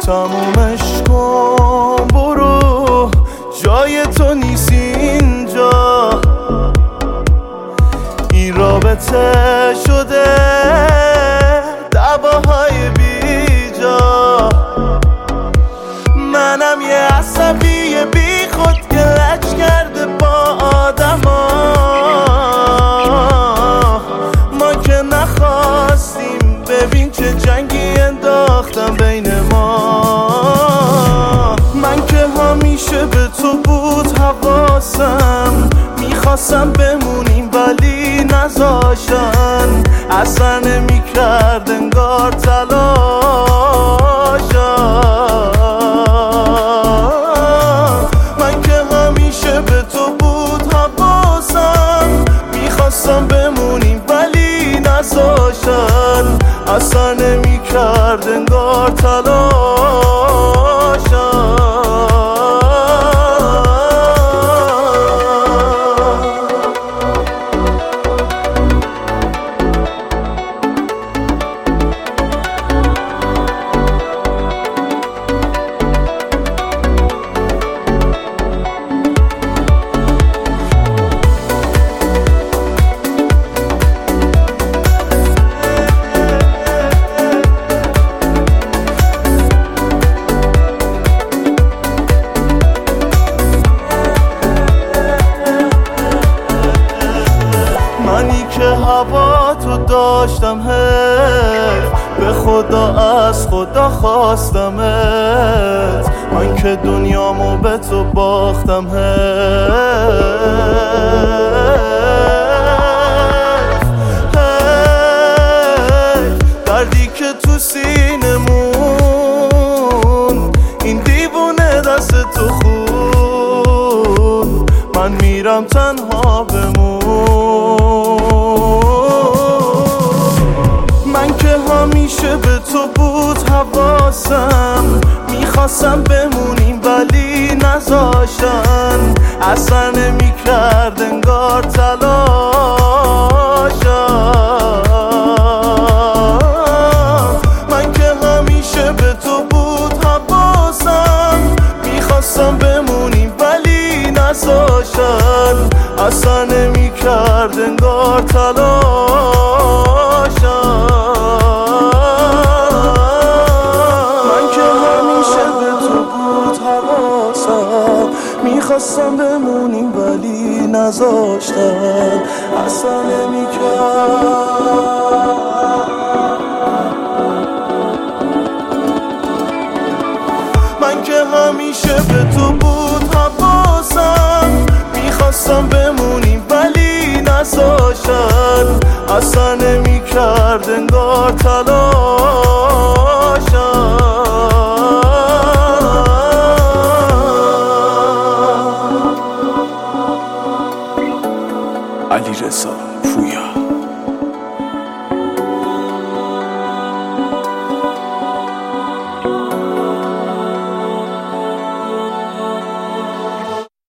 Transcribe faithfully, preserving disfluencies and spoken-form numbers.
تمومش کن، برو جای تو نیست اینجا. این رابطه شده دعواهای بیجا. منم یه عصبی بی خود که لج کرده با آدما. ما که نخواستیم، ببین چه جنگی انداختم بین ما. من که همیشه به تو بود حواسم، میخواستم بمونیم ولی نذاشتن. اصلا نمیکرد انگار تلاشم. من که همیشه به تو بود حواسم، میخواستم بمونیم ولی نذاشتن. اصلا نمیکرد انگار تلاشم. منی که هوا تو داشتم هی، به خدا از خدا خواستمت. من که دنیامو به تو باختم هی. دردی که تو سینمون، این دیوونه دست تو خون. من میرم تنها بمون. من که همیشه به تو بود حواسم، میخواستم بمونیم ولی نذاشتن. اصلا نمیکرد انگار تلاشم. من که همیشه به تو بود حواسم، میخواستم بمونیم ولی نذاشتن. اصلا نمیکرد انگار تلاشم. من که همیشه به تو بود حواسم، میخواستم بمونیم ولی نذاشتن. اصلا نمیکرد. من که همیشه به تو بود حواسم، میخواستم بمونیم ولی نذاشتن. اصلا نمیکرد انگار تلاش.